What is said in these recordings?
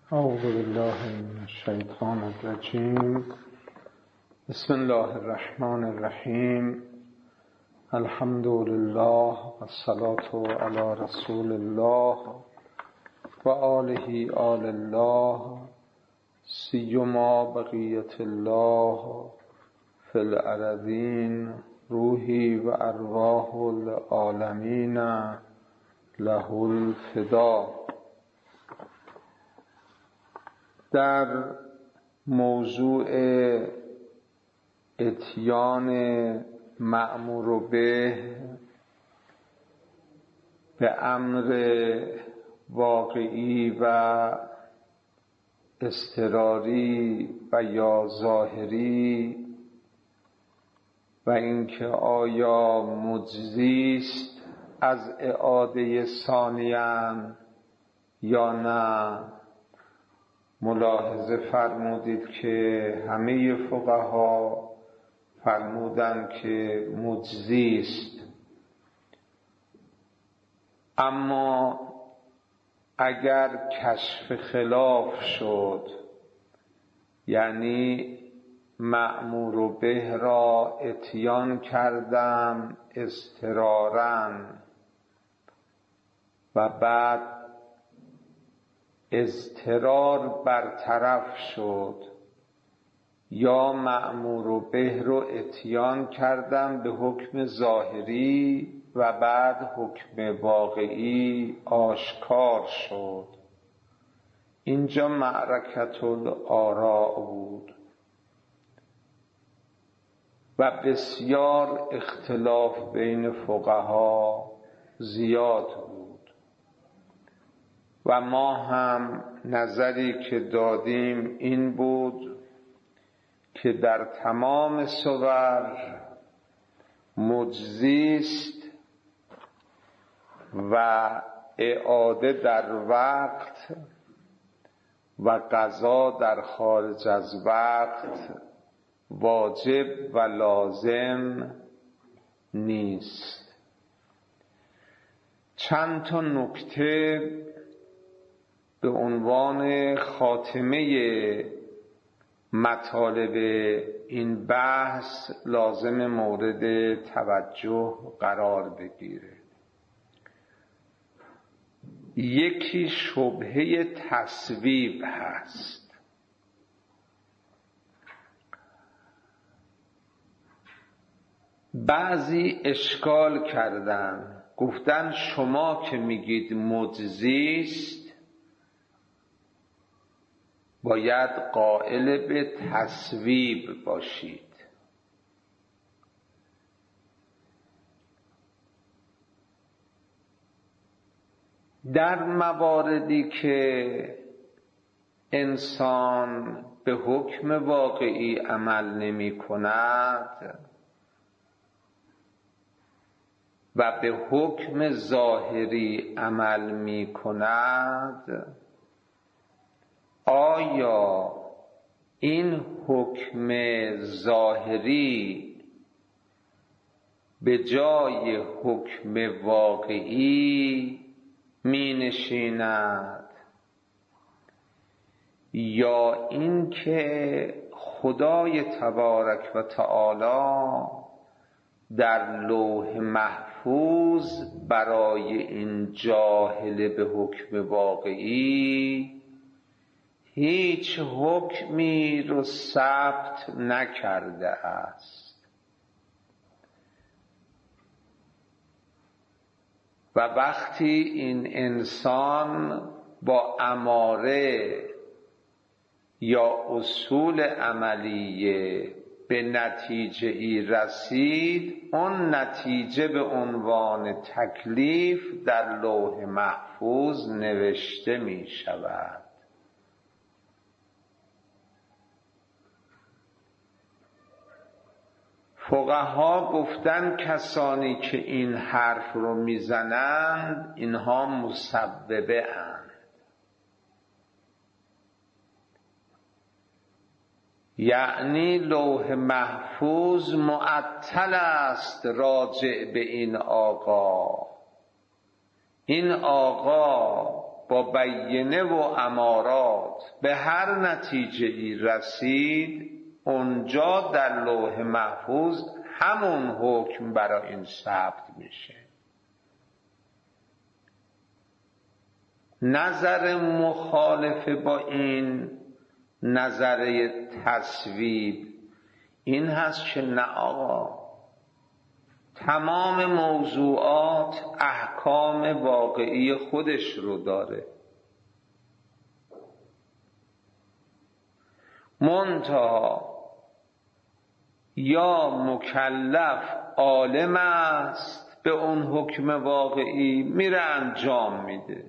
اعوذ بالله من الشیطان الرجیم. بسم الله الرحمن الرحیم. الحمد لله و الصلاة علی رسول الله و آله آل الله سیما بقیت الله فی الارضین روحی و ارواح العالمین له الفدا. در موضوع اتیان مأمور به امر واقعی و اضطراری و یا ظاهری و اینکه آیا مجزی است از اعاده ثانیاً یا نه، ملاحظه فرمودید که همه فقها فرمودند که مجزی است. اما اگر کشف خلاف شد، یعنی مأمور به را اتیان کردم اضطراراً و بعد اضطرار برطرف شد، یا مأمور به رو اتیان کردم به حکم ظاهری و بعد حکم واقعی آشکار شد، اینجا معرکة الآراء بود و بسیار اختلاف بین فقها زیاد بود و ما هم نظری که دادیم این بود که در تمام صور مجزی است و اعاده در وقت و قضا در خارج از وقت واجب و لازم نیست. چند تا نکته به عنوان خاتمه مطالب این بحث لازم مورد توجه قرار بگیره. یکی شبهه تصویب هست. بعضی اشکال کردن، گفتن شما که میگید مجزی است باید قائل به تصویب باشید. در مواردی که انسان به حکم واقعی عمل نمی کند و به حکم ظاهری عمل می کند، آیا این حکم ظاهری به جای حکم واقعی می نشیند یا اینکه خدای تبارک و تعالی در لوح محفوظ برای این جاهل به حکم واقعی هیچ حکمی رو ثبت نکرده است و وقتی این انسان با اماره یا اصول عملیه به نتیجه ای رسید، اون نتیجه به عنوان تکلیف در لوح محفوظ نوشته می شود. فقها گفتن کسانی که این حرف رو میزنند اینها مسببه اند، یعنی لوح محفوظ معطل است راجع به این آقا. این آقا با بینه و امارات به هر نتیجه ای رسید، اونجا در لوح محفوظ همون حکم برای این ثبت میشه. نظر مخالف با این نظریه تصویب این هست که نه آقا، تمام موضوعات احکام واقعی خودش رو داره، منتها یا مکلف عالم است به اون حکم واقعی میره انجام میده،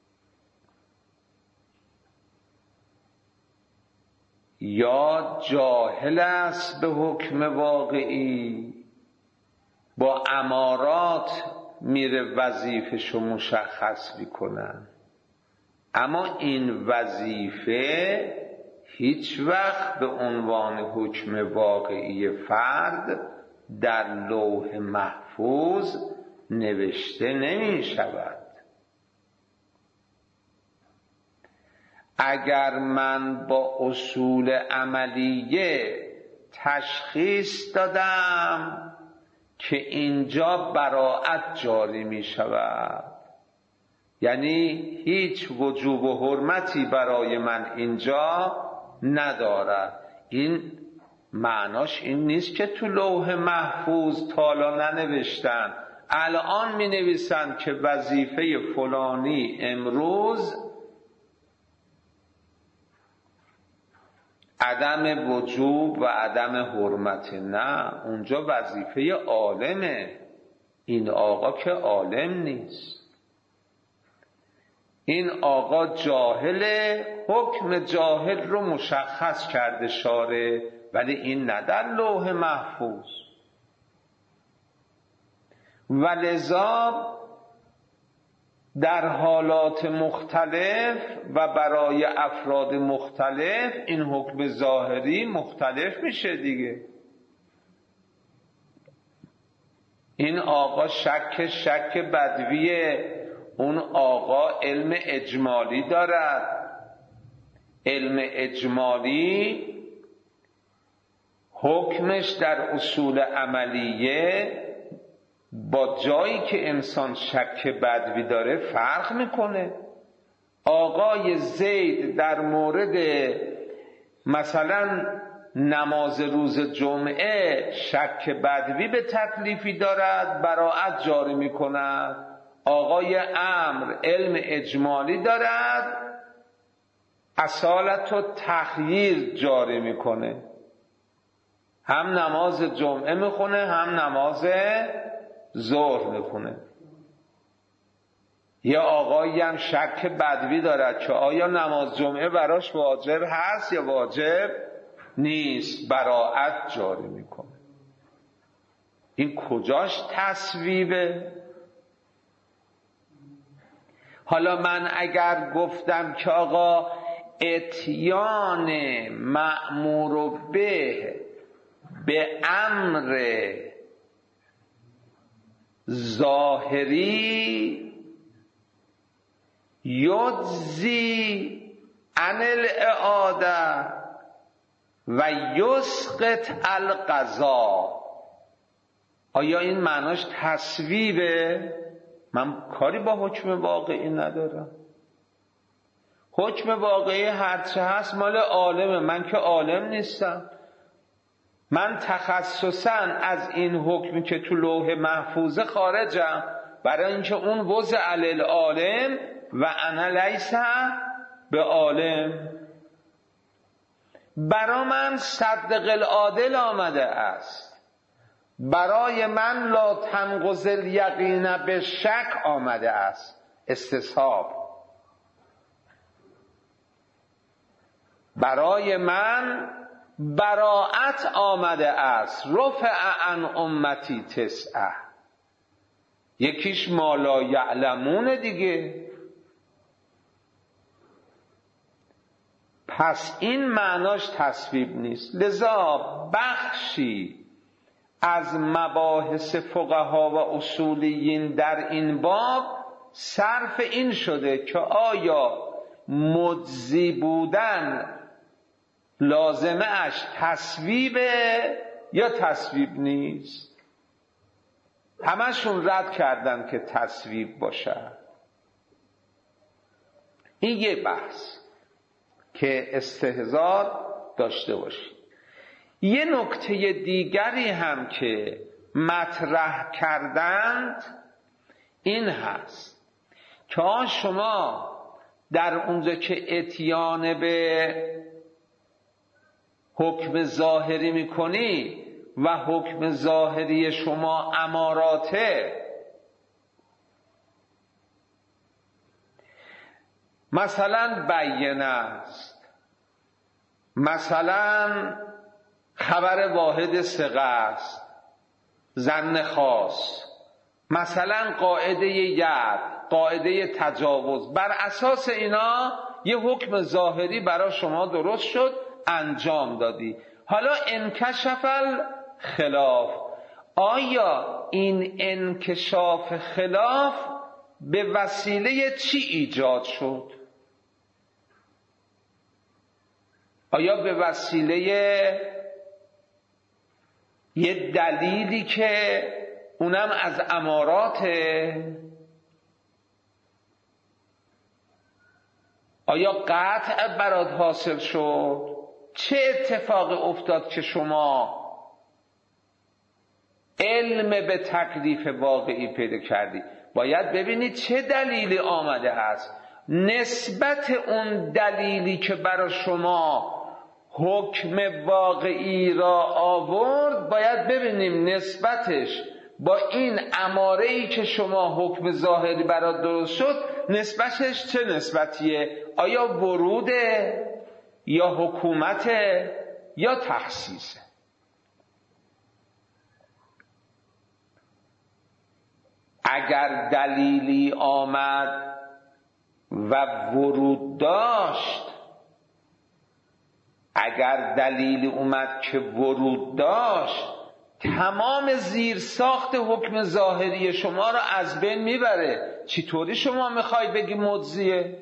یا جاهل است به حکم واقعی، با امارات میره وظیفه‌شو مشخص میکنن. اما این وظیفه هیچ وقت به عنوان حکم واقعی فرد در لوح محفوظ نوشته نمی شود. اگر من با اصول عملیه تشخیص دادم که اینجا براءت جاری می شود، یعنی هیچ وجوب و حرمتی برای من اینجا ندارد، این معناش این نیست که تو لوح محفوظ تالا ننوشتن، الان می نویسن که وظیفه فلانی امروز عدم وجوب و عدم حرمت. نه، اونجا وظیفه عالمه، این آقا که عالم نیست، این آقا جاهله، حکم جاهل رو مشخص کرده شارع، ولی این نه در لوح محفوظ. ولذا در حالات مختلف و برای افراد مختلف این حکم ظاهری مختلف میشه دیگه. این آقا شک بدویه، اون آقا علم اجمالی دارد، علم اجمالی حکمش در اصول عملیه با جایی که انسان شک بدوی داره فرق میکنه. آقای زید در مورد مثلا نماز روز جمعه شک بدوی به تکلیفی دارد، براءت جاری میکند. آقای عمرو علم اجمالی دارد، اصالت و تخییر جاری میکنه، هم نماز جمعه میخونه هم نماز ظهر میخونه. یه آقایی هم شک بدوی دارد که آیا نماز جمعه براش واجب هست یا واجب نیست، براءت جاری میکنه. این کجاش تصویبه؟ حالا من اگر گفتم که آقا اتیان مأمور به امر ظاهری یجزی عن الاعاده و یسقط القضا، آیا این معناش تصویبه؟ من کاری با حکم واقعی ندارم. حکم واقعی هرچه هست مال عالمه، من که عالم نیستم. من تخصصاً از این حکمی که تو لوح محفوظه خارجم، برای اینکه اون وضع علی العالم و انا لیس به عالم. برای من صدق العادل آمده است، برای من لا تنقض الیقین به شک آمده است، استصحاب. برای من براءت آمده است، رفع عن امتی تسعه. یکیش ما لا یعلمون دیگه. پس این معناش تصویب نیست. لذا بخشی از مباحث فقها و اصولیین در این باب صرف این شده که آیا مجزی بودن لازمه اش تصویبه یا تصویب نیست. همشون رد کردن که تصویب باشه. این یه بحث که استحضار داشته باشید. یه نکته دیگری هم که مطرح کردند این هست که شما در اونجا که اتیان به حکم ظاهری میکنی و حکم ظاهری شما اماراته، مثلا بینه است، مثلا خبر واحد ثقه است، ظن خاص، مثلا قاعده ید، قاعده تجاوز، بر اساس اینا یه حکم ظاهری برای شما درست شد، انجام دادی. حالا انکشف الخلاف، آیا این انکشاف خلاف به وسیله چی ایجاد شد؟ آیا به وسیله یه دلیلی که اونم از اماراته؟ آیا قطع برات حاصل شد؟ چه اتفاق افتاد که شما علم به تکلیف واقعی پیدا کردی؟ باید ببینید چه دلیلی آمده است. نسبت اون دلیلی که برای شما حکم واقعی را آورد، باید ببینیم نسبتش با این اماره‌ای که شما حکم ظاهری برات درست شد، نسبتش چه نسبتیه؟ آیا وروده یا حکومته یا تخصیصه؟ اگر دلیلی آمد و ورود داشت، اگر دلیلی اومد که ورود داشت، تمام زیر ساخت حکم ظاهری شما را از بین میبره. چطوری شما میخوای بگی مجزیه؟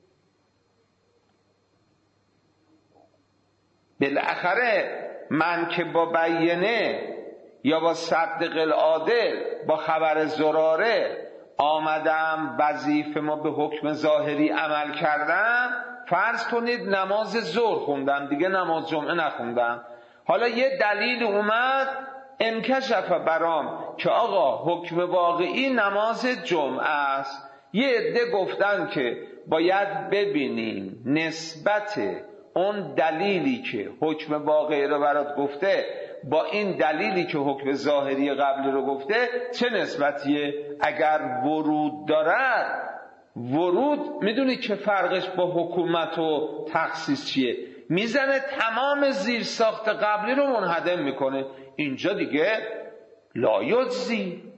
بالاخره من که با بینه یا با صدق العادل، با خبر زراره آمدم وظیفه ما به حکم ظاهری عمل کردم، فرض کنید نماز ظهر خوندم، دیگه نماز جمعه نخوندم. حالا یه دلیل اومد انکشف برام که آقا حکم واقعی نماز جمعه است. یه عده گفتن که باید ببینیم نسبت اون دلیلی که حکم واقعی رو برات گفته با این دلیلی که حکم ظاهری قبلی رو گفته چه نسبتیه. اگر ورود دارد، ورود میدونی که فرقش با حکومت و تخصیص چیه؟ میزنه تمام زیر ساخت قبلی رو منهدم میکنه. اینجا دیگه لا یجزی.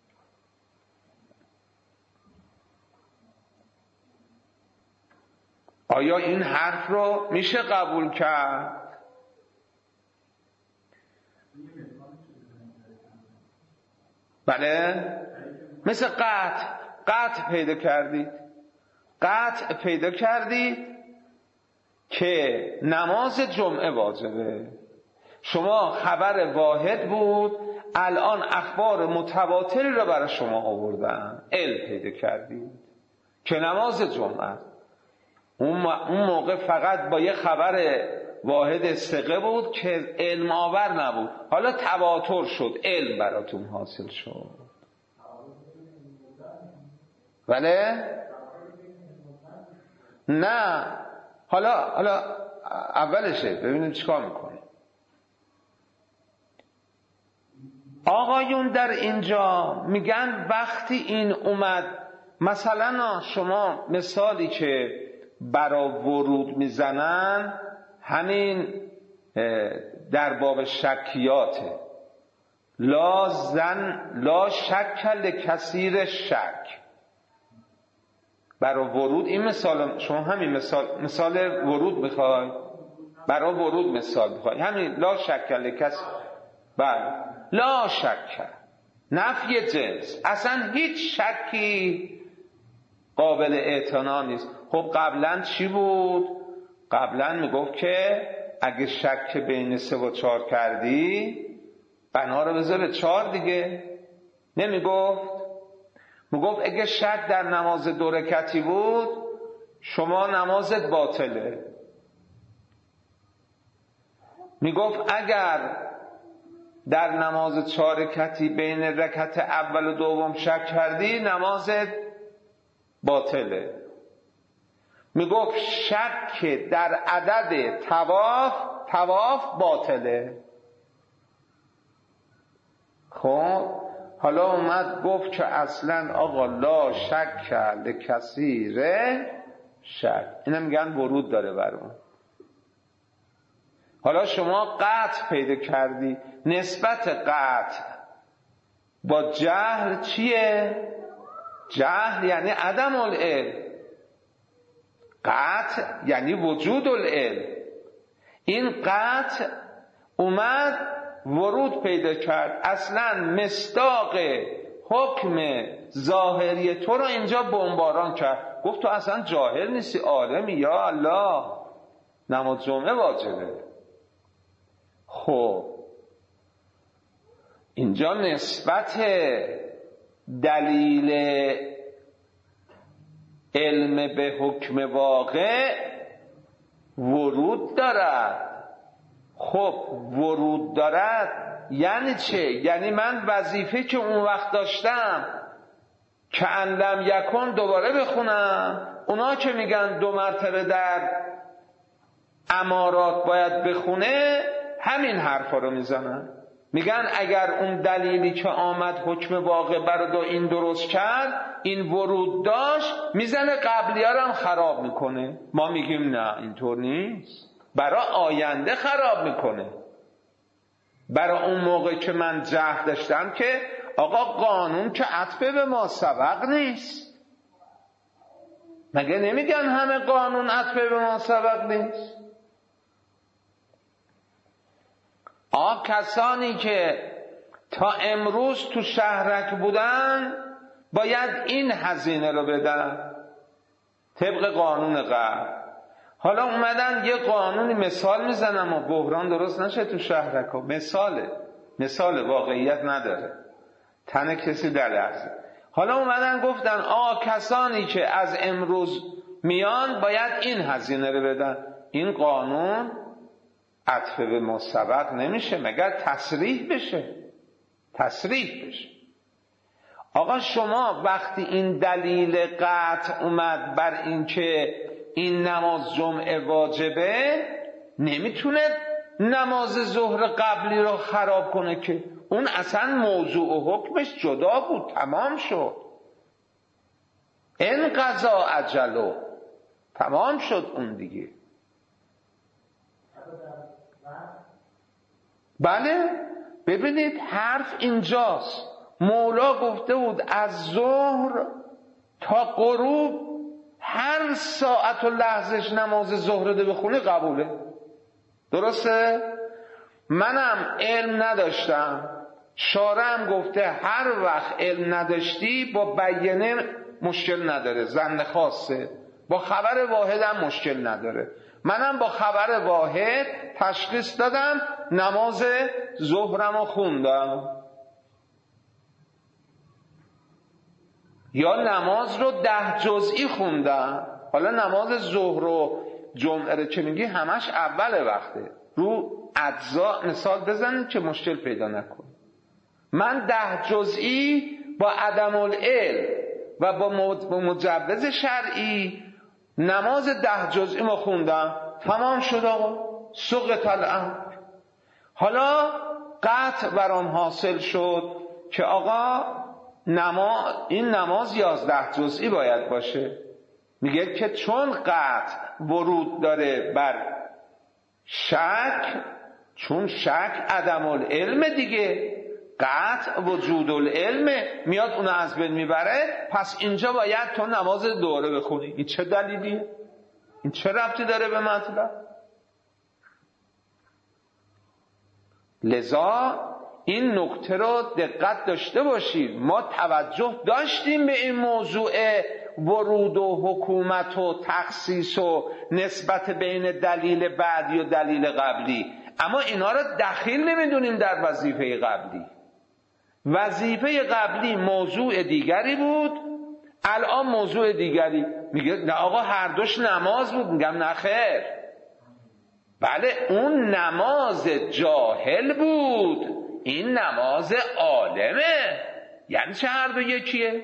آیا این حرف رو میشه قبول کرد؟ بله، مثل قطع پیدا کردید. قطع پیدا کردید که نماز جمعه واجبه. شما خبر واحد بود، الان اخبار متواتری رو برای شما آوردن، علم پیدا کردید که نماز جمعه. اون موقع فقط با یه خبر واحد ثقه بود که علم آور نبود، حالا تواتر شد، علم براتون حاصل شد. بله؟ نه، حالا اولشه، ببینیم چیکار میکنه. آقایون در اینجا میگن وقتی این اومد، مثلا شما مثالی که برای ورود میزنن همین در باب شکیاته، لا شک لکثیر شک. برای ورود این مثال، شما همین مثال ورود میخوای، برای ورود مثال میخوای، همین لا شک لکثیر. بله، لا شک، نفی جنس، اصلا هیچ شکی قابل اعتنا نیست. خب قبلا چی بود؟ قبلا میگفت که اگه شک بین 3 و 4 کردی بنا رو بذار به 4 دیگه. نمیگفت؟ میگفت اگه شک در نماز 2 رکعتی بود شما نمازت باطله. میگفت اگر در نماز 4 رکعتی بین رکعت اول و دوم شک کردی نمازت باطله. میگفت شک در عدد طواف باطله. خب حالا اومد گفت که اصلا آقا لا شک لکثیر شک، اینا میگن ورود داره بر اون. حالا شما قطع پیدا کردی. نسبت قطع با جهل چیه؟ جهل یعنی عدم العلم، قطع یعنی وجود العلم. این قطع اومد ورود پیدا کرد، اصلا مصداق حکم ظاهری تو رو اینجا بمباران کرد. گفت تو اصلا جاهل نیستی، عالمی. یا الله، نماز جمعه واجبه. خب اینجا نسبت دلیل علم به حکم واقع ورود دارد. خب ورود دارد یعنی چه؟ یعنی من وظیفه که اون وقت داشتم که لم یکن دوباره بخونم. اونا که میگن 2 مرتبه در امارات باید بخونه همین حرفا رو میزنن. میگن اگر اون دلیلی که آمد حکم واقع برای این درست کرد، این ورود داشت، میزنه قبلی‌ها رو هم خراب میکنه. ما میگیم نه، اینطور نیست. برای آینده خراب میکنه. برای اون موقع که من جهل داشتم که آقا قانون که عطف به ما سبق نیست. مگه نمیگن همه قانون عطف به ما سبق نیست؟ کسانی که تا امروز تو شهرک بودن باید این هزینه رو بدن طبق قانون قبل. حالا اومدن یه قانونی مثال میزنم و بحران درست نشه تو شهرک ها. مثال واقعیت نداره، تن کسی در لحظه. حالا اومدن گفتن کسانی که از امروز میان باید این هزینه رو بدن. این قانون عطف به مسبق نمیشه مگر تصریح بشه. آقا شما وقتی این دلیل قطع اومد بر این که این نماز جمعه واجبه، نمیتونه نماز ظهر قبلی رو خراب کنه که اون اصلا موضوع و حکمش جدا بود، تمام شد. این قضا اجلو تمام شد اون دیگه. بله ببینید حرف اینجاست. مولا گفته بود از ظهر تا غروب هر ساعت و لحظهش نماز ظهر رو بخونی قبوله. درسته؟ منم علم نداشتم، شارعم گفته هر وقت علم نداشتی با بیانه مشکل نداره، ظن خاصه. با خبر واحد هم مشکل نداره. منم با خبر واحد تشخیص دادم، نماز ظهرم رو خوندم. یا نماز رو 10 جزئی خوندم. حالا نماز ظهر و جمعه رو که میگی همش اول وقته، رو اجزا مثال بزنید که مشکل پیدا نکن. من 10 جزئی با عدم العلم و با مجوز شرعی نماز 10 جزئی ما خوندم، تمام شد آقا، سقط الامر. حالا قطع برام حاصل شد که آقا این نماز 11 جزئی باید باشه. میگه که چون قطع ورود داره بر شک، چون شک عدم العلم دیگه، قطع وجود العلم میاد اونو از بین میبره، پس اینجا باید تو نماز دوره بخونی. این چه دلیلیه؟ این چه ربطی داره به مطلب؟ لذا این نکته رو دقت داشته باشید. ما توجه داشتیم به این موضوع ورود و حکومت و تخصیص و نسبت بین دلیل بعدی و دلیل قبلی، اما اینا رو دخیل نمیدونیم در وظیفه قبلی. وظیفه قبلی موضوع دیگری بود، الان موضوع دیگری. میگه نه آقا هر دوش نماز بود. میگم نه خیر، بله اون نماز جاهل بود، این نماز عالمه. یعنی چه هر دو یکیه؟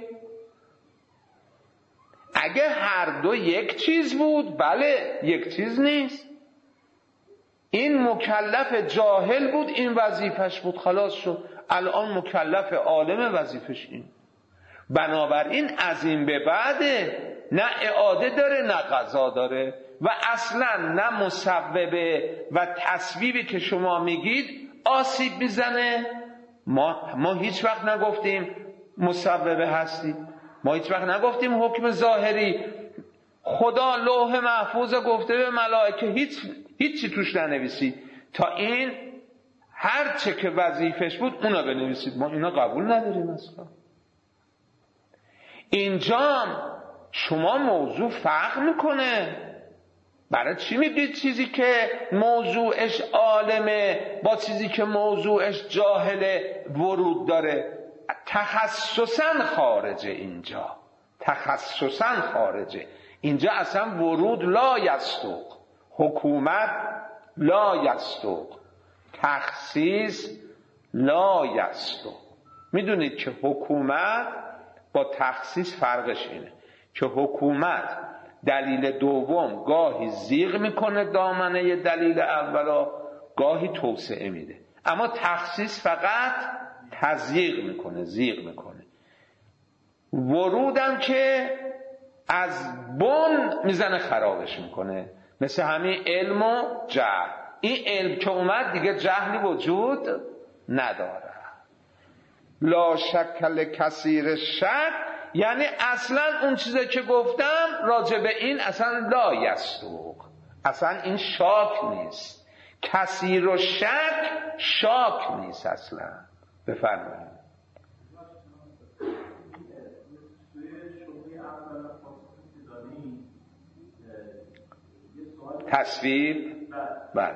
اگه هر دو یک چیز بود، بله یک چیز نیست. این مکلف جاهل بود، این وظیفش بود، خلاص شد. الان مکلف عالم، وظیفش این. بنابراین از این به بعده نه اعاده داره نه قضا داره و اصلا نه مصوبه و تصویبی که شما میگید آسیب میزنه. ما هیچ وقت نگفتیم مصوبه هستی، ما هیچ وقت نگفتیم حکم ظاهری. خدا لوح محفوظ گفته به ملائکه هیچی توش ننویسید، تا این هر چه که وظیفش بود اونا بنویسید. ما اینا قبول نداریم اصلا. اینجا شما موضوع فرق میکنه. برای چی میگید چیزی که موضوعش عالمه با چیزی که موضوعش جاهله ورود داره؟ تخصصاً خارجه. اینجا تخصصاً خارجه. اینجا اصلا ورود لا یصدق، حکومت لا یصدق، تخصیص لا یصدق. میدونید که حکومت با تخصیص فرقش اینه که حکومت دلیل دوم گاهی زیغ میکنه دامنه دلیل اولا، گاهی توسعه میده، اما تخصیص فقط تزییق میکنه، زیغ میکنه. ورودم که از بن میزنه خرابش میکنه، مثل همین علم و جهل. این علم که اومد دیگه جهلی وجود نداره. لا شک لکثیر شک، یعنی اصلا اون چیزی که گفتم راجع به این اصلا لا یصدق، اصلا این شاک نیست. کثیر و شک نیست اصلا. بفرمایید. تصویب. بله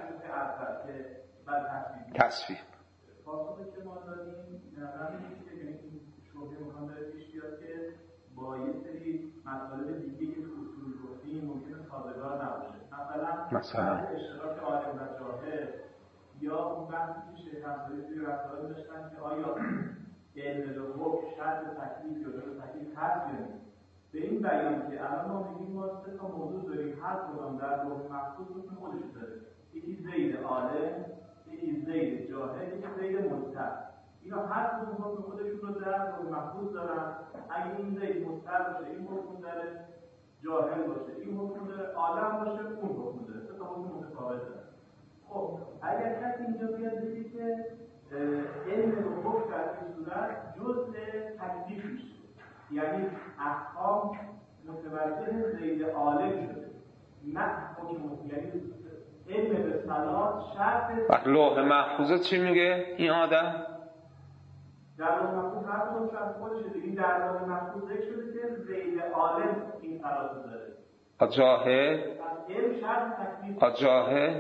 تصویب. پاسخی که ما داریم شبهه میخوام داره پیش بیاد که با یه سری مطالب دیگه که اصول گفتیم ممکنه سازگار نباشه. مثلا اشتراک عالم و جاهل، یا اون بحثی که شیخ انصاری توی رسائل داشتن که آیا علم به حکم شرط تکلیف یا جز تکلیف هست یا نیست. به این بیان که الان ما میگیم ما سه تا موضوع داریم، هر کدام در لوح محفوظ حکم خودش داره. یکی زید عالم، یکی زید جاهل، یکی زید مستر. اینا هر کدوم حکم خودشون رو در لوح محفوظ دارن. اگه این زید مستر باشه این حکم داره، جاهل باشه این حکم داره، عالم باشه اون حکم داره. سه تا حکم متفاوت داره. خب اگر کسی اینجا بیاد بگه که علم و حکم در این صورت جزء تکلیف میشه، یعنی احکام متوجه زید عالم شده، نه حکم، یعنی علم به صلاح شرط. لوح محفوظه چی میگه این آدم؟ در لوح محفوظ هر کدوم شرط خودشه دیگه. در لوح محفوظ ذکر شده که زید عالم این قرار داره. جاهل؟ علم شرط تکلیف. جاهل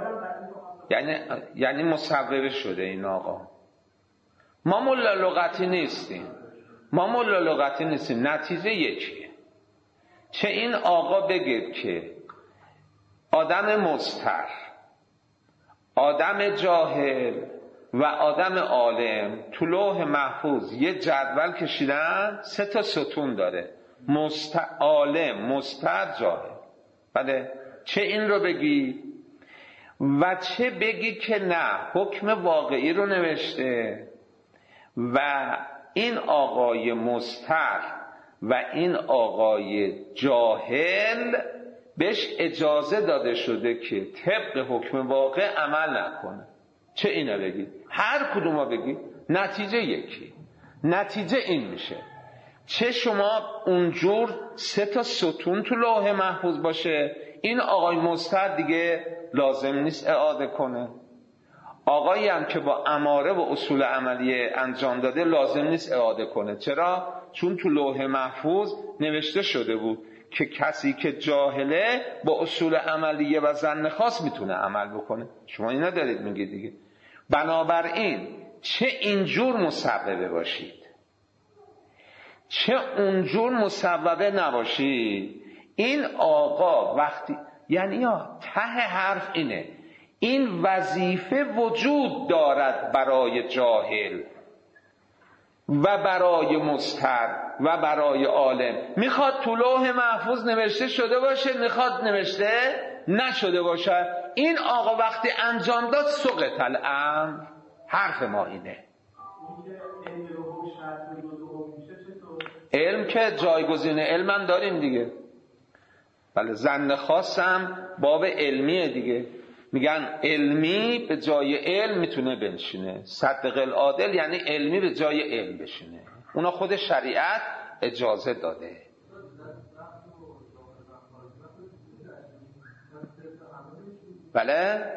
یعنی مصوبه شده این آقا. ما ملا لغتی نیستیم، نتیجه یکیه. چه این آقا بگه که آدم مستر، آدم جاهل و آدم عالم تو لوح محفوظ یه جدول کشیدن، 3 تا ستون داره، عالم، مستر، جاهل. بله، چه این رو بگی و چه بگی که نه حکم واقعی رو نوشته و این آقای مستر و این آقای جاهل بهش اجازه داده شده که طبق حکم واقع عمل نکنه. چه اینو بگید؟ هر کدوم رو بگید نتیجه یکی، نتیجه این میشه. چه شما اونجور 3 تا ستون تو لوح محفوظ باشه، این آقای مستر دیگه لازم نیست اعاده کنه، آقایی هم که با اماره و اصول عملیه انجام داده لازم نیست اعاده کنه. چرا؟ چون تو لوح محفوظ نوشته شده بود که کسی که جاهله با اصول عملیه و ظن خاص میتونه عمل بکنه. شما اینا دارید میگید دیگه. بنابراین چه اینجور مصوبه باشید چه اونجور مصوبه نباشید، این آقا وقتی یعنی ته حرف اینه، این وظیفه وجود دارد برای جاهل و برای مضطر و برای عالم. میخواد تو لوح محفوظ نوشته شده باشه، میخواد نوشته نشده باشه، این آقا وقتی انجام داد سقط الامر. حرف ما اینه. علم که جایگزین علم داریم دیگه. بله، ظن خاصم باب علمیه دیگه. میگن علمی به جای علم میتونه بنشینه، صدق العادل یعنی علمی به جای علم بشینه. اونا خود شریعت اجازه داده. بله،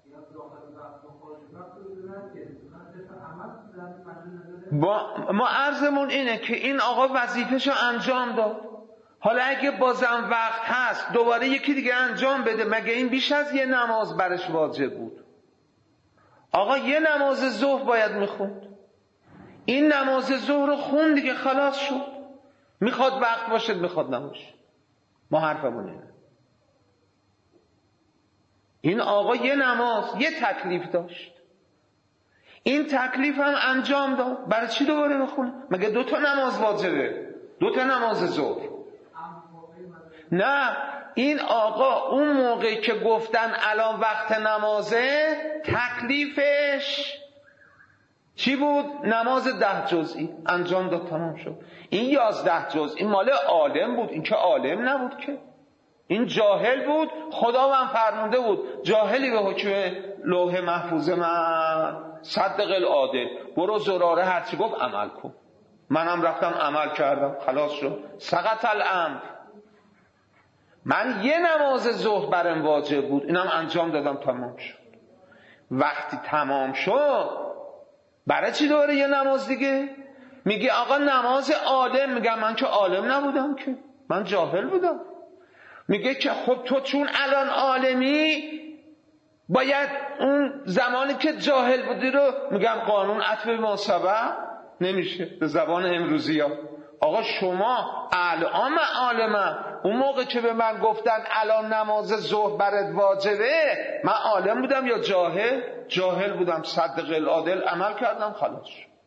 ما عرضمون اینه که این آقا وظیفه‌شو انجام داد. حالا اگه بازم وقت هست دوباره یکی دیگه انجام بده، مگه این بیش از یه نماز برش واجب بود؟ آقا یه نماز ظهر باید میخوند، این نماز ظهر رو خوند دیگه، خلاص شد. میخواد وقت باشه میخواد نباشه. ما حرفمون اینه. این آقا یه نماز یه تکلیف داشت، این تکلیف هم انجام داد، برای چی دوباره بخونه؟ مگه 2 نماز واجبه، 2 نماز ظهر؟ نه، این آقا اون موقعی که گفتن الان وقت نمازه، تکلیفش چی بود؟ نماز 10 جزئی انجام داد، تمام شد. این 11 جزئی مال عالم بود، این که عالم نبود که، این جاهل بود. خدا من فرموده بود جاهلی به حکم لوح محفوظ من صدق العادل، برو زراره هرچی گفت عمل کن. منم رفتم عمل کردم، خلاص شد، سقط الامر. من یه نماز ظهر برم واجب بود، اینم انجام دادم، تمام شد. وقتی تمام شد برای چی دوباره یه نماز دیگه؟ میگه آقا نماز عالم. میگم من که عالم نبودم که، من جاهل بودم. میگه که خب تو چون الان عالمی باید اون زمانی که جاهل بودی رو، میگم قانون عطف ما سبق نمیشه به زبان امروزی ها. آقا شما الان من عالمم، اون موقع که به من گفتن الان نماز ظهر برات واجبه، من عالم بودم یا جاهل؟ جاهل بودم، صدق العادل عمل کردم، خلاص.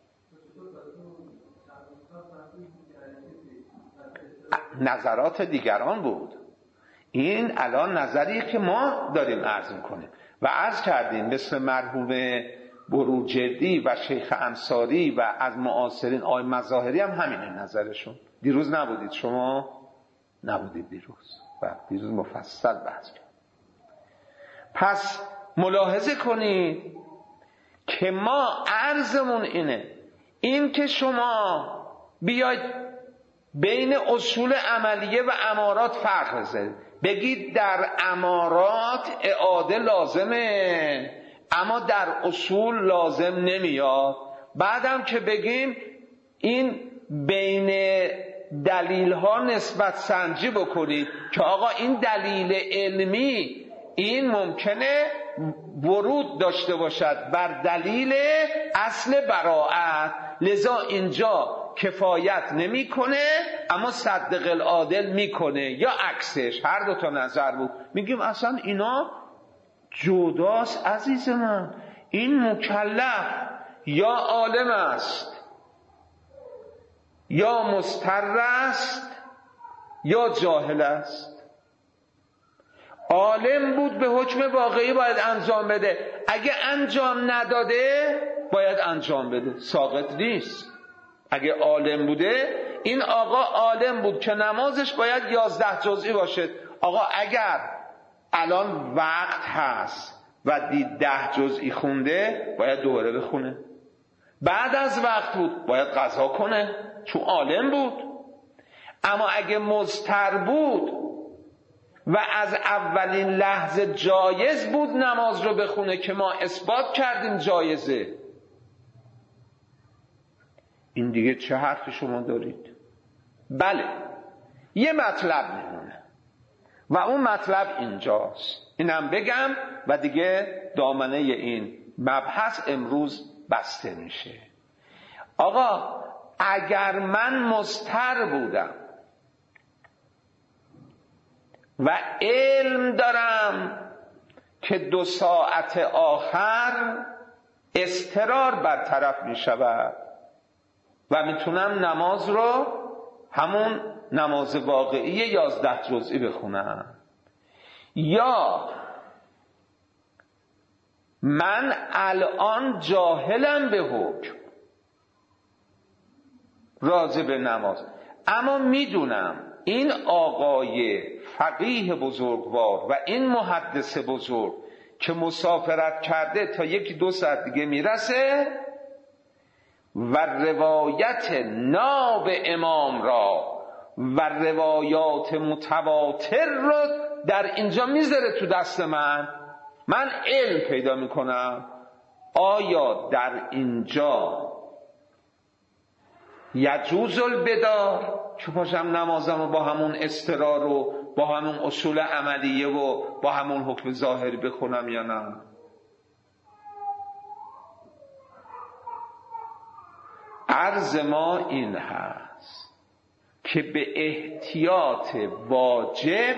نظرات دیگران بود، این الان نظریه که ما داریم عرض میکنیم و عرض کردیم مثل مرحوم بروجردی و شیخ انصاری و از معاصرین آقای مظاهری هم همینه نظرشون. دیروز نبودید شما؟ نبودید دیروز، و دیروز مفصل بحث کرد. پس ملاحظه کنید که ما عرضمون اینه، این که شما بیاید بین اصول عملیه و امارات فرق بذارید، بگید در امارات اعاده لازمه اما در اصول لازم نمیاد، بعدم که بگیم این بین دلیل ها نسبت سنجی بکنید که آقا این دلیل علمی این ممکنه ورود داشته باشد بر دلیل اصل براءت، لذا اینجا کفایت نمیکنه اما صدق العادل میکنه، یا عکسش. هر 2 تا نظر بود. میگیم اصلا اینا جداست عزیز من. این مکلف یا عالم است یا مضطر است یا جاهل است. عالم بود به حکم واقعی باید انجام بده، اگه انجام نداده باید انجام بده، ساقط نیست. اگه عالم بوده، این آقا عالم بود که نمازش باید 11 جزئی باشه. آقا اگر الان وقت هست و دید 10 جزئی خونده، باید دوباره بخونه. بعد از وقت بود باید قضا کنه، چون عالم بود. اما اگه مضطر بود و از اولین لحظه جایز بود نماز رو بخونه که ما اثبات کردیم جایزه، این دیگه چه حرفی شما دارید؟ بله، یه مطلب میمونه و اون مطلب اینجاست. اینم بگم و دیگه دامنه این مبحث امروز بسته میشه. آقا اگر من مضطر بودم و علم دارم که 2 ساعت آخر اضطرار برطرف می شود و میتونم نماز رو همون نماز واقعی 11 جزئی بخونم، یا من الان جاهلم به حکم راجع به نماز، اما میدونم این آقای فقیه بزرگوار و این محدث بزرگ که مسافرت کرده تا 1-2 ساعت دیگه میرسه و روایت ناب امام را و روایات متواتر رو در اینجا میذاره تو دست من علم پیدا میکنم. آیا در اینجا یجوز البدار که پاشم نمازم و با همون اضطرار و با همون اصول عملیه و با همون حکم ظاهری بخونم یا نه؟ عرض ما این هست که به احتیاط واجب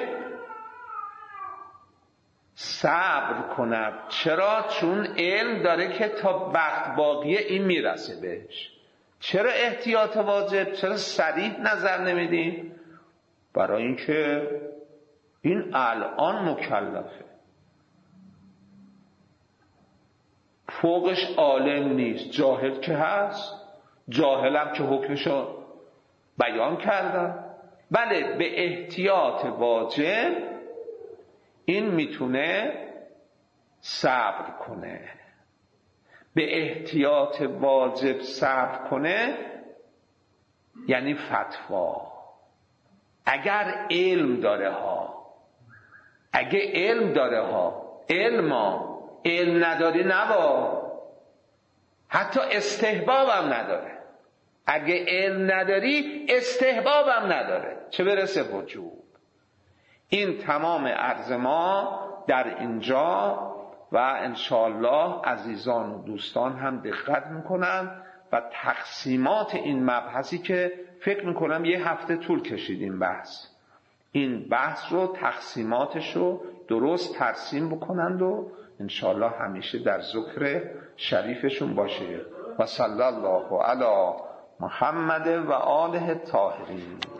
صبر کند. چرا؟ چون علم داره که تا وقت باقیه این میرسه بهش. چرا احتیاط واجب؟ چرا صریح نظر نمیدیم؟ برای اینکه این الان مکلفه، فوقش عالم نیست، جاهل که هست، جاهلم که حکمشو بیان کردم. بله، به احتیاط واجب این میتونه صبر کنه. به احتیاط واجب صبر کنه یعنی فتوا، اگر علم داره ها، اگه علم داره ها، علم نداری نبا، حتی استحبابم نداره. اگه علم نداری استحبابم نداره، چه برسه وجوب. این تمام عرض ما در اینجا و انشاءالله عزیزان و دوستان هم دقت میکنن و تقسیمات این مبحثی که فکر میکنم 1 هفته طول کشیدیم این بحث رو تقسیماتش رو درست ترسیم بکنند و انشاءالله همیشه در ذکر شریفشون باشه. و صلی الله علی محمد و آله الطاهرین.